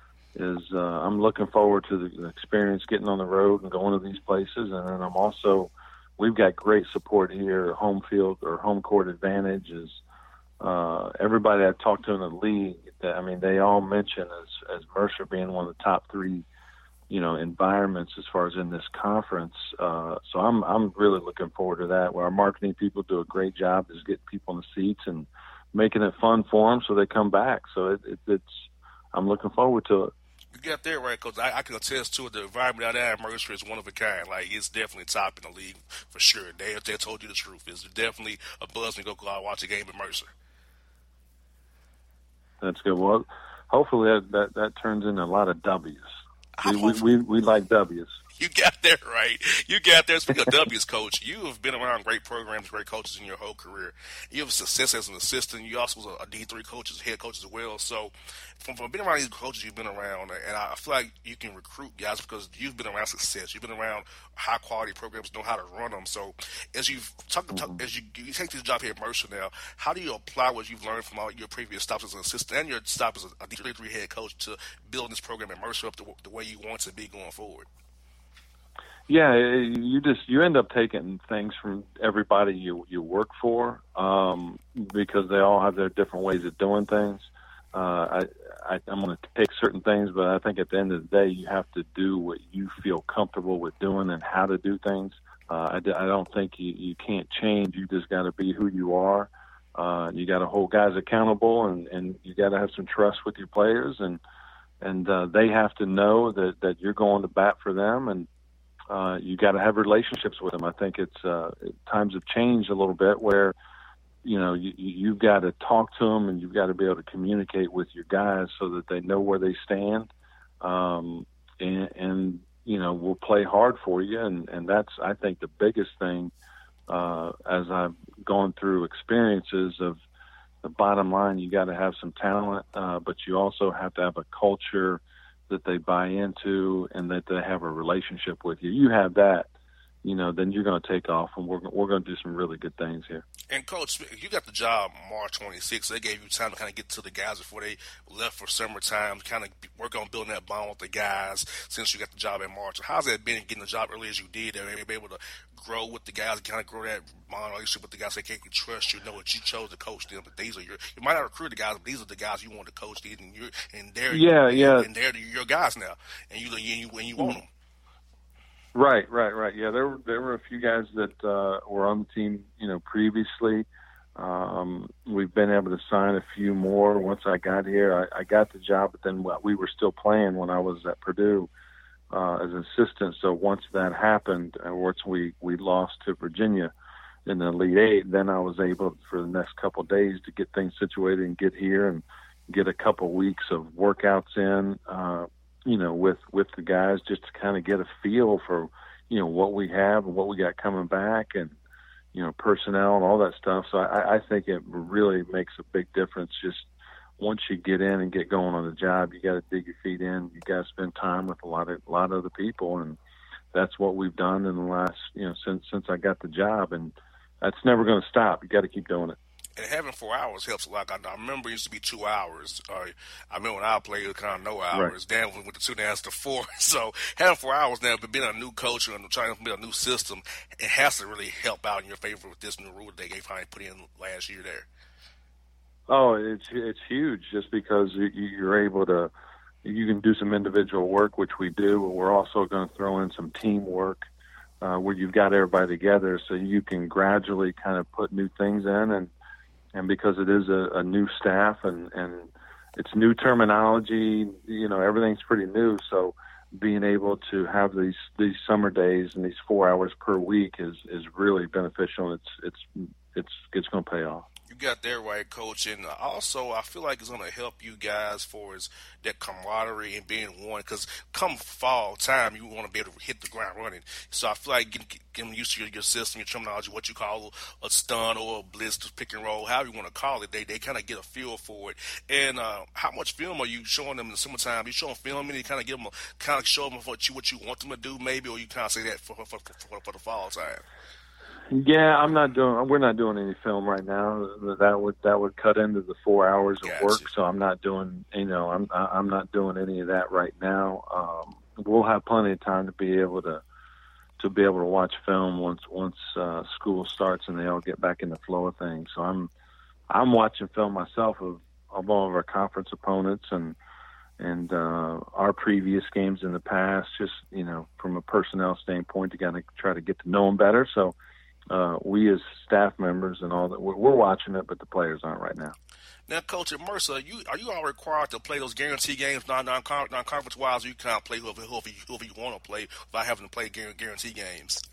I'm looking forward to the experience, getting on the road and going to these places, and then we've got great support here. Home field or home court advantage is. Everybody I've talked to in the league, they all mention as Mercer being one of the top 3, environments as far as in this conference. So I'm really looking forward to that. Where our marketing people do a great job is getting people in the seats and making it fun for them so they come back. So I'm looking forward to it. You got that right, Coach. I can attest to it. The environment out there at Mercer is one of a kind. It's definitely top in the league for sure. They told you the truth. It's definitely a buzz to go out and watch a game at Mercer. That's good. Well, hopefully that turns into a lot of W's. We like W's. You got that right. You got that. Speaking of W's, Coach, you have been around great programs, great coaches in your whole career. You have success as an assistant. You also was a D3 coach, head coach as well. So from being around these coaches you've been around, and I feel like you can recruit guys because you've been around success. You've been around high-quality programs, know how to run them. So as you take this job here at Mercer now, how do you apply what you've learned from all your previous stops as an assistant and your stop as a D3 head coach to build this program at Mercer up the way you want it to be going forward? Yeah, you end up taking things from everybody you work for because they all have their different ways of doing things. I'm going to take certain things, but I think at the end of the day, you have to do what you feel comfortable with doing and how to do things. I don't think you can't change. You just got to be who you are. You got to hold guys accountable, and you got to have some trust with your players, and they have to know that you're going to bat for them, and you got to have relationships with them. I think it's times have changed a little bit where, you've got to talk to them and you've got to be able to communicate with your guys so that they know where they stand. And we'll play hard for you. And that's, I think, the biggest thing, as I've gone through experiences of the bottom line, you got to have some talent, but you also have to have a culture that they buy into and that they have a relationship with you. You have that, then you're going to take off, and we're going to do some really good things here. And, Coach, you got the job March 26th. They gave you time to kind of get to the guys before they left for summertime, kind of work on building that bond with the guys since you got the job in March. How's that been getting the job early as you did and be able to grow with the guys and kind of grow that bond relationship with the guys? They can't trust you, know that you chose to coach them, but these are you might not recruit the guys, but these are the guys you want to coach, and they're your guys now, and you want them. Right. Yeah, there were a few guys that were on the team, previously. We've been able to sign a few more. Once I got here, I got the job, but then we were still playing when I was at Purdue as an assistant. So once that happened, once we lost to Virginia in the Elite Eight, then I was able for the next couple of days to get things situated and get here and get a couple of weeks of workouts in, with the guys, just to kind of get a feel for, what we have and what we got coming back, and personnel and all that stuff. So I think it really makes a big difference. Just once you get in and get going on the job, you got to dig your feet in. You got to spend time with a lot of other people, and that's what we've done in the last, since I got the job. And that's never going to stop. You got to keep doing it. And having 4 hours helps a lot. I remember it used to be 2 hours. I remember when I played, it was kind of no hours. Right. Dan went to 2 and a half to 4. So having 4 hours now, but being a new coach and trying to build a new system, it has to really help out in your favor with this new rule they finally put in last year there. Oh, it's huge, just because you're able to, you can do some individual work, which we do, but we're also going to throw in some teamwork where you've got everybody together, so you can gradually kind of put new things in, and because it is a new staff and it's new terminology, everything's pretty new. So being able to have these summer days and these 4 hours per week is really beneficial. It's going to pay off. You got that right, Coach. And also, I feel like it's going to help you guys for that camaraderie and being one. Because come fall time, you want to be able to hit the ground running. So I feel like getting used to your system, your terminology, what you call a stun or a blitz, pick and roll, however you want to call it. They kind of get a feel for it. And how much film are you showing them in the summertime? You showing film and you kind of give them show them what you want them to do, maybe, or you kind of say that for the fall time? Yeah, we're not doing any film right now. That would cut into the 4 hours of work. So I'm not doing, I'm not doing any of that right now. We'll have plenty of time to be able to watch film once school starts and they all get back in the flow of things. So I'm watching film myself of all of our conference opponents and our previous games in the past. Just from a personnel standpoint, you got to try to get to know them better. So. We as staff members and all that, we're watching it, but the players aren't right now. Now, Coach, at Mercer, are you all required to play those guarantee games non-conference wise, or you kind of play whoever you want to play without having to play guarantee games?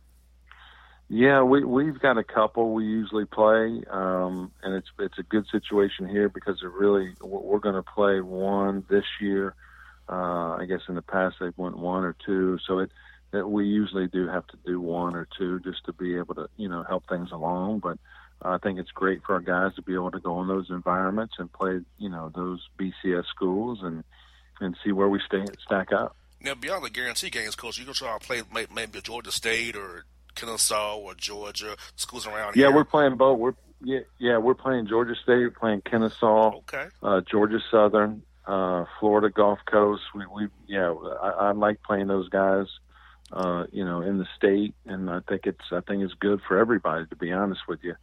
Yeah, we've got a couple we usually play, and it's a good situation here because we're going to play one this year. I guess in the past they've won one or two, so we usually do have to do one or two just to be able to, help things along. But I think it's great for our guys to be able to go in those environments and play, those BCS schools and see where we stack up. Now, beyond the guarantee games, Coach, you going to try to play maybe Georgia State or Kennesaw or Georgia, schools around here? Yeah, we're playing both. We're playing Georgia State, we're playing Kennesaw, Georgia Southern, Florida Gulf Coast. I like playing those guys. In the state, and I think it's good for everybody, to be honest with you.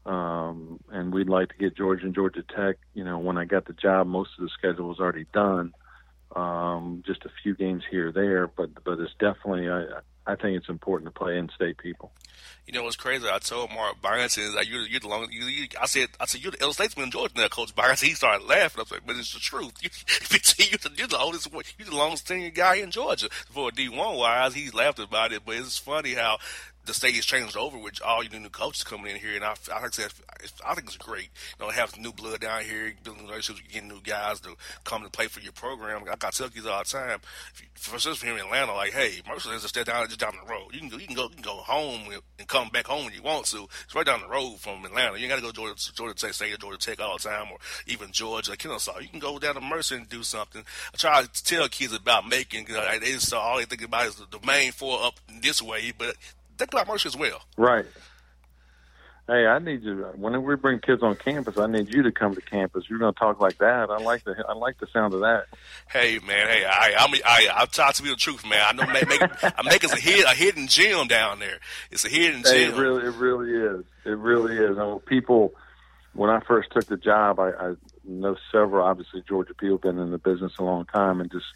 And we'd like to get Georgia and Georgia Tech. When I got the job, most of the schedule was already done. Just a few games here or there, but it's definitely I think it's important to play in-state people. It's crazy. I told Mark Byington, like, you're the long. I said you're the L Statesman in Georgia now, Coach Byington. He started laughing. I was like, but it's the truth. You're the oldest one. You're the longest tenured guy in Georgia. For D1 wise, he laughed about it. But it's funny how the state has changed over with all your new coaches coming in here, and I think it's great. Having new blood down here, building relationships, getting new guys to come to play for your program. I got to tell kids all the time, for instance, here in Atlanta, like, hey, Mercer is just down the road. You can go home and come back home when you want to. It's right down the road from Atlanta. You ain't got to go to Georgia Tech State or Georgia Tech all the time, or even Georgia, Kennesaw. You can go down to Mercer and do something. I try to tell kids about Macon. All they think about is the main four up this way, but think about Mercer as well. Right. Hey, I need you. When we bring kids on campus, I need you to come to campus. You're going to talk like that. I like the sound of that. Hey, man. Hey, I'm trying to be the truth, man. I know Macon's a hidden gem down there. It's a hidden gem. It really is. It really is. People, when I first took the job, I know several. Obviously, Georgia people have been in the business a long time, and just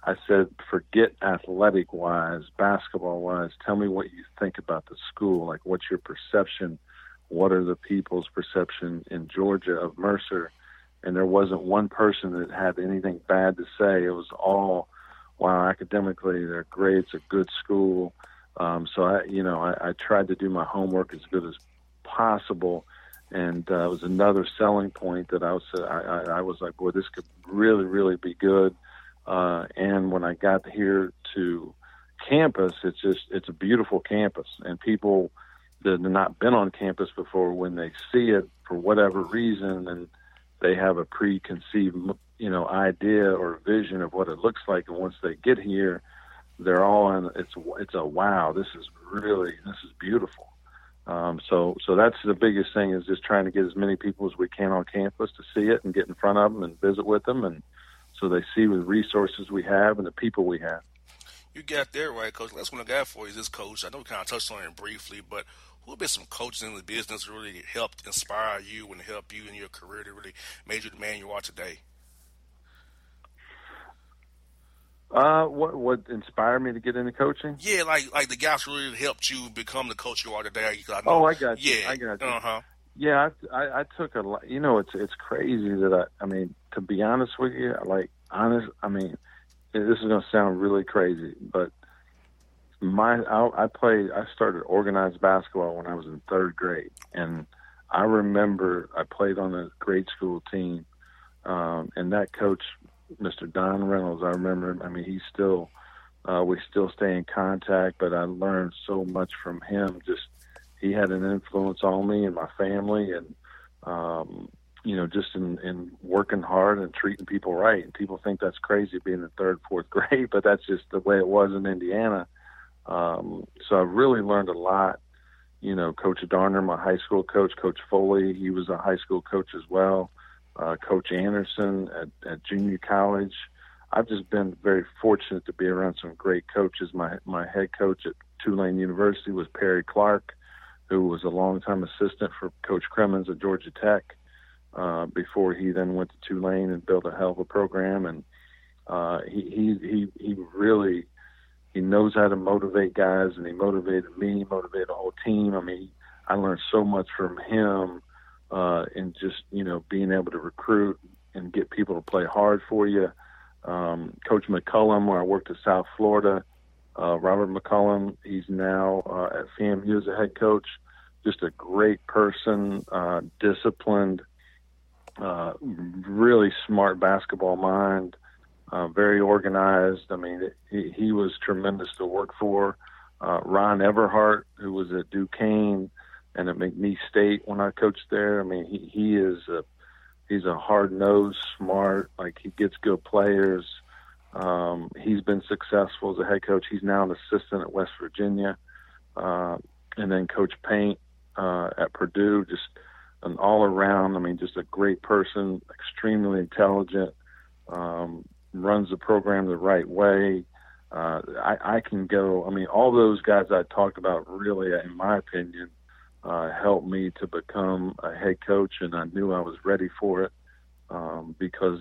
I said, forget athletic-wise, basketball-wise. Tell me what you think about the school. Like, what's your perception? What are the people's perception in Georgia of Mercer? And there wasn't one person that had anything bad to say. It was all, wow, academically, they're great. It's a good school. So I tried to do my homework as good as possible. And it was another selling point that I was like, boy, this could really, really be good. And when I got here to campus, it's a beautiful campus. And people that have not been on campus before, when they see it for whatever reason, and they have a preconceived, idea or vision of what it looks like, and once they get here, they're all in. It's a wow. This is beautiful. So that's the biggest thing, is just trying to get as many people as we can on campus to see it and get in front of them and visit with them, and so they see the resources we have and the people we have. You got there right, Coach. That's what I got for you, this coach. I know we kind of touched on it briefly, but who have been some coaches in the business that really helped inspire you and help you in your career that really made you the man you are today? What inspired me to get into coaching? Yeah, like the guys who really helped you become the coach you are today. I got you. Yeah, I got you. Uh-huh. Yeah, I took a lot. It's crazy that I mean, to be honest with you, this is going to sound really crazy, but I started organized basketball when I was in third grade, and I remember I played on a grade school team, and that coach, Mr. Don Reynolds, I remember him. I mean, he's still, we still stay in contact, but I learned so much from him. Just, he had an influence on me and my family, and, just in working hard and treating people right. And people think that's crazy being in third, fourth grade, but that's just the way it was in Indiana. So I really learned a lot. Coach Darner, my high school coach, Coach Foley, he was a high school coach as well. Coach Anderson at junior college. I've just been very fortunate to be around some great coaches. My head coach at Tulane University was Perry Clark, who was a longtime assistant for Coach Cremins at Georgia Tech, before he then went to Tulane and built a hell of a program. And he really knows how to motivate guys, and he motivated me, motivated the whole team. I mean, I learned so much from him. And just, being able to recruit and get people to play hard for you. Coach McCullum, where I worked at South Florida, Robert McCullum, he's now at FAMU as a head coach. Just a great person, disciplined, really smart basketball mind, very organized. I mean, he was tremendous to work for. Ron Everhart, who was at Duquesne and at McNeese State when I coached there. I mean, he's a hard-nosed, smart, like he gets good players. He's been successful as a head coach. He's now an assistant at West Virginia. And then Coach Paint at Purdue, just an all-around, just a great person, extremely intelligent, runs the program the right way. I can go, all those guys I talked about really, in my opinion, helped me to become a head coach, and I knew I was ready for it, because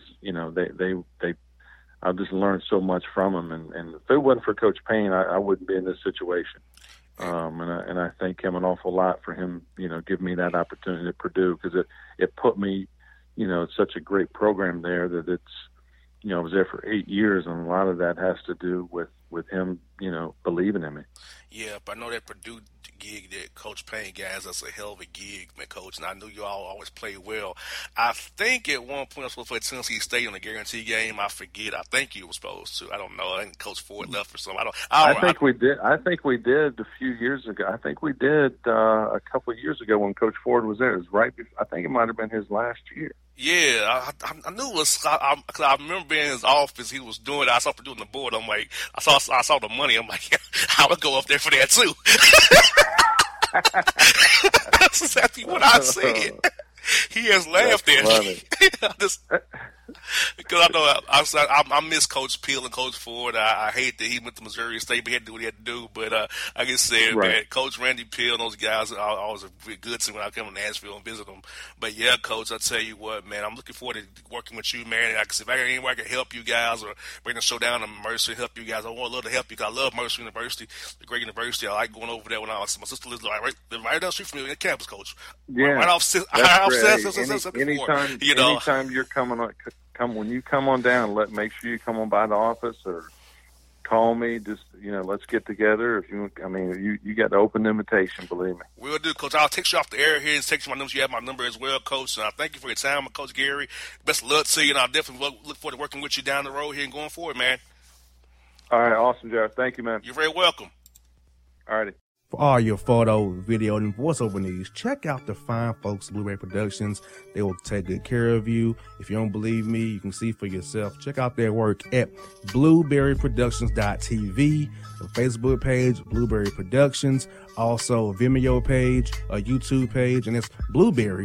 I just learned so much from them, and if it wasn't for Coach Payne, I wouldn't be in this situation. And I thank him an awful lot for him, giving me that opportunity at Purdue, because it put me, it's such a great program there that it's, I was there for 8 years, and a lot of that has to do with him, believing in me. Yeah, but I know that Purdue gig that Coach Payne, guys, that's a hell of a gig, man, Coach. And I knew you all always played well. I think at one point I was supposed to play Tennessee State in a guarantee game. I forget. I think you were supposed to. I don't know. I think Coach Ford left or something. I think we did. I think we did a few years ago. I think we did a couple of years ago when Coach Ford was there. It was right before, I think it might have been his last year. Yeah, I knew it was. I remember being in his office. He was doing. I saw Purdue on the board. I'm like, I saw the money. I'm like, I would go up there for that too. That's exactly what I said. He has laughed at me. Because I know I miss Coach Peel and Coach Ford. I hate that he went to Missouri State, but he had to do what he had to do. But like I said, man, Coach Randy Peel and those guys are always good to me when I come to Nashville and visit them. But yeah, Coach, I tell you what, man, I'm looking forward to working with you, man. If I got anywhere I can help you guys or bring the show down to Mercer and help you guys, I would love to help you. Because I love Mercer University, the great university. I like going over there when my sister lives right down the street from me on campus, Coach. Yeah, right off. Anytime you're coming on. When you come on down, make sure you come on by the office or call me. Just let's get together. If you got the open invitation. Believe me. We'll do, Coach. I'll text you off the air here and text you my number. You have my number as well, Coach. And I thank you for your time, Coach Gary. Best of luck to you, and I'll definitely look forward to working with you down the road here and going forward, man. All right, awesome, Jared. Thank you, man. You're very welcome. All righty. For all your photo, video, and voiceover needs, check out the fine folks at Blueberry Productions. They will take good care of you. If you don't believe me, you can see for yourself. Check out their work at blueberryproductions.tv, the Facebook page, Blueberry Productions, also a Vimeo page, a YouTube page, and it's Blueberry,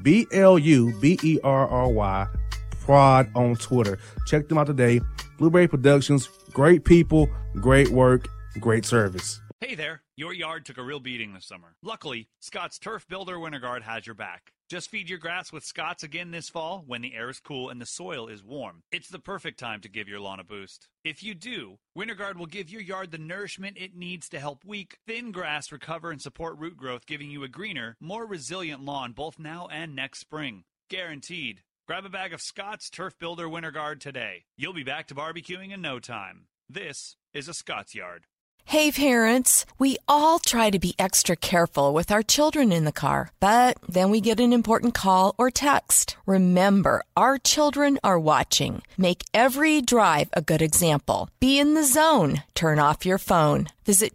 BLUBERRY, Prod on Twitter. Check them out today. Blueberry Productions, great people, great work, great service. Hey there, your yard took a real beating this summer. Luckily, Scott's Turf Builder Winterguard has your back. Just feed your grass with Scott's again this fall when the air is cool and the soil is warm. It's the perfect time to give your lawn a boost. If you do, Winterguard will give your yard the nourishment it needs to help weak, thin grass recover and support root growth, giving you a greener, more resilient lawn both now and next spring. Guaranteed. Grab a bag of Scott's Turf Builder Winterguard today. You'll be back to barbecuing in no time. This is a Scott's Yard. Hey parents, we all try to be extra careful with our children in the car, but then we get an important call or text. Remember, our children are watching. Make every drive a good example. Be in the zone. Turn off your phone. Visit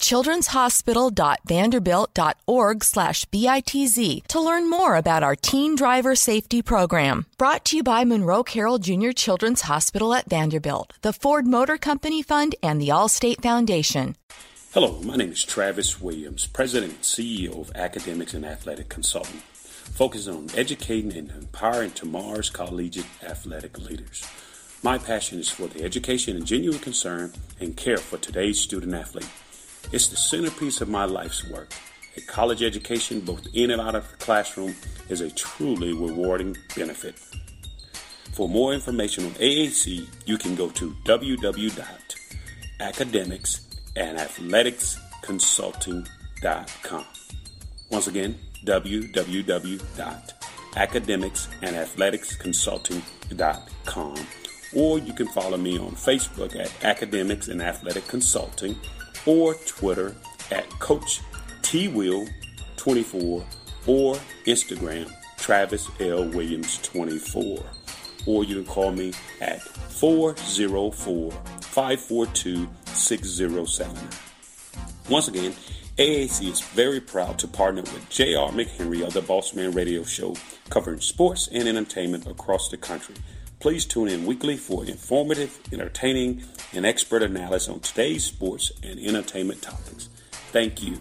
childrenshospital.vanderbilt.org/BITZ to learn more about our teen driver safety program. Brought to you by Monroe Carroll Jr. Children's Hospital at Vanderbilt, the Ford Motor Company Fund, and the Allstate Foundation. Hello, my name is Travis Williams, President and CEO of Academics and Athletic Consultant, focusing on educating and empowering tomorrow's collegiate athletic leaders. My passion is for the education and genuine concern and care for today's student athlete. It's the centerpiece of my life's work. A college education, both in and out of the classroom, is a truly rewarding benefit. For more information on AAC, you can go to www.academicsandathleticsconsulting.com. Once again, www.academicsandathleticsconsulting.com. Or you can follow me on Facebook at Academics and Athletic Consulting, or Twitter at Coach TWill24, or Instagram Travis L. Williams 24. Or you can call me at 404-542-6079. Once again, AAC is very proud to partner with J.R. McHenry of the Bossman Radio Show, covering sports and entertainment across the country. Please tune in weekly for informative, entertaining, and expert analysis on today's sports and entertainment topics. Thank you.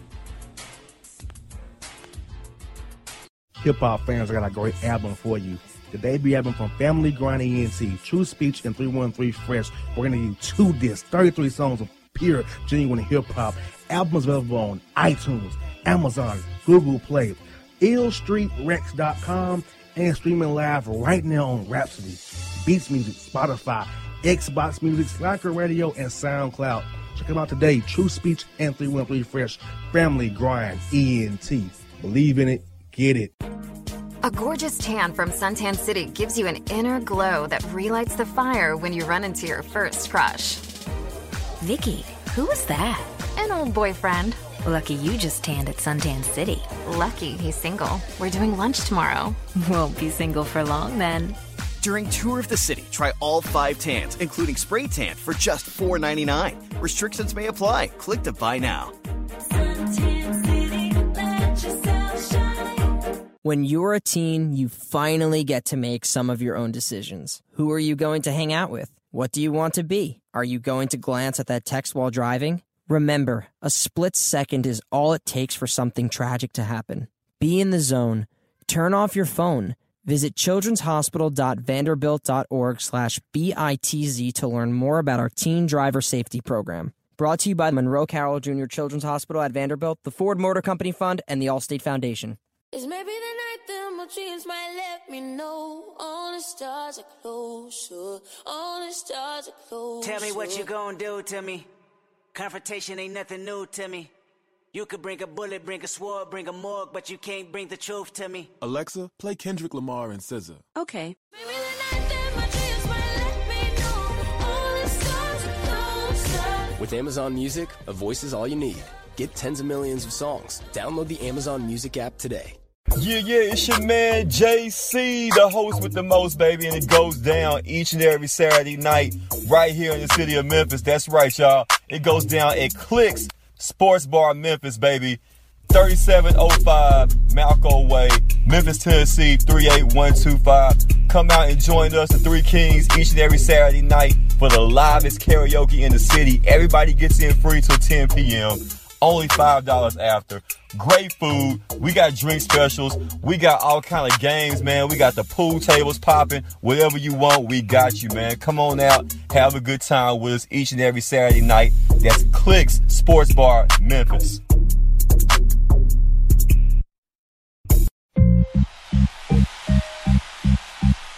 Hip-hop fans, I got a great album for you. The debut album from Family Grind ENT, True Speech and 313 Fresh. We're going to do 2 discs, 33 songs of pure, genuine hip-hop. Albums available on iTunes, Amazon, Google Play, illstreetrex.com, and streaming live right now on Rhapsody, Beats Music, Spotify, Xbox Music, Slacker Radio, and SoundCloud. Check them out today. True Speech and 313 Fresh. Family Grind ENT. Believe in it. Get it. A gorgeous tan from Suntan City gives you an inner glow that relights the fire when you run into your first crush. Vicky, who was that? An old boyfriend. Lucky you just tanned at Suntan City. Lucky he's single. We're doing lunch tomorrow. Won't be single for long then. During Tour of the City, try all 5 tans, including spray tan, for just $4.99. Restrictions may apply. Click to buy now. When you're a teen, you finally get to make some of your own decisions. Who are you going to hang out with? What do you want to be? Are you going to glance at that text while driving? Remember, a split second is all it takes for something tragic to happen. Be in the zone. Turn off your phone. Visit childrenshospital.vanderbilt.org/BITZ to learn more about our teen driver safety program. Brought to you by Monroe Carroll Jr. Children's Hospital at Vanderbilt, the Ford Motor Company Fund, and the Allstate Foundation. It's maybe the night that my dreams might let me know. All the stars are closer. All the stars are closer. Tell me what you gonna do to me. Confrontation ain't nothing new to me. You could bring a bullet, bring a sword, bring a morgue, but you can't bring the truth to me. Alexa, play Kendrick Lamar and SZA. Okay. Maybe the night that my dreams might let me know. All the stars are closer. With Amazon Music, a voice is all you need. Get tens of millions of songs. Download the Amazon Music app today. Yeah, it's your man JC, the host with the most, baby, and it goes down each and every Saturday night right here in the city of Memphis. That's right, y'all. It goes down at Clicks Sports Bar Memphis, baby. 3705 Malco Way, Memphis, Tennessee, 38125. Come out and join us, the Three Kings, each and every Saturday night for the livest karaoke in the city. Everybody gets in free till 10 p.m. Only $5 after. Great food. We got drink specials. We got all kind of games, man. We got the pool tables popping. Whatever you want, we got you, man. Come on out. Have a good time with us each and every Saturday night. That's Clicks Sports Bar, Memphis.